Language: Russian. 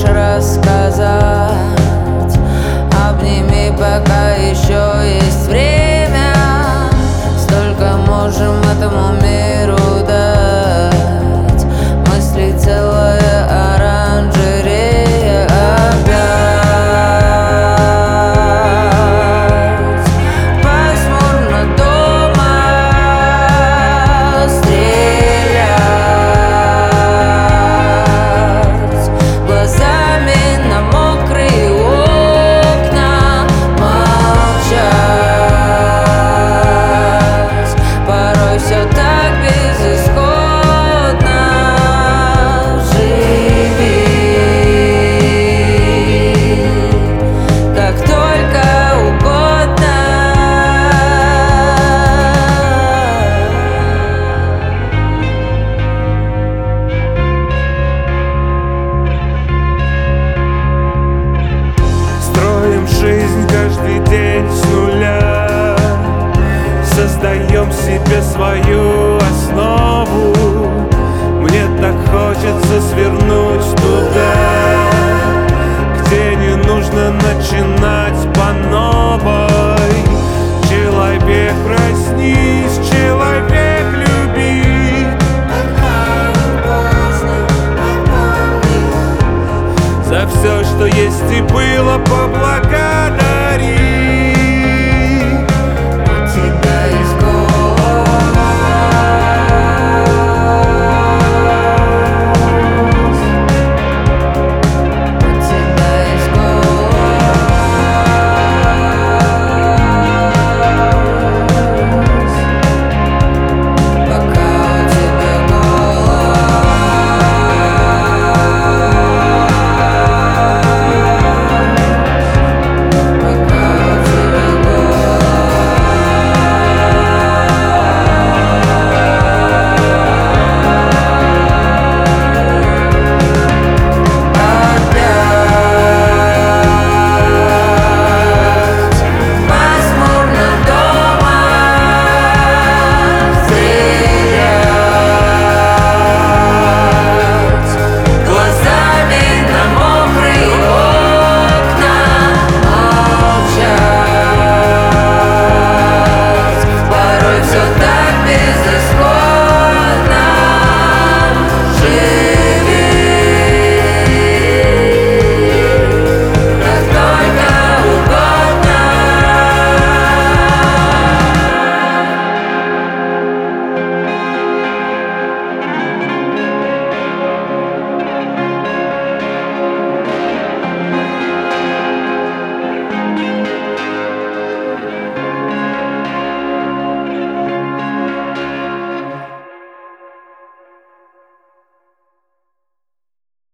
рассказать. Обними, пока еще есть время. Столько можем этому миру дать. Мысли целая оранжерея опять. Пасмурно дома стрелять глазами на мокрые окна, молчать. Порой все так безысходно. Живи, как только угодно. Строим жизнь каждый день с нуля, создаем себе свою основу. Мне так хочется свернуть туда, где не нужно начинать по новой. Человек, проснись, человек, люби. За все, что есть и было, поблагодари.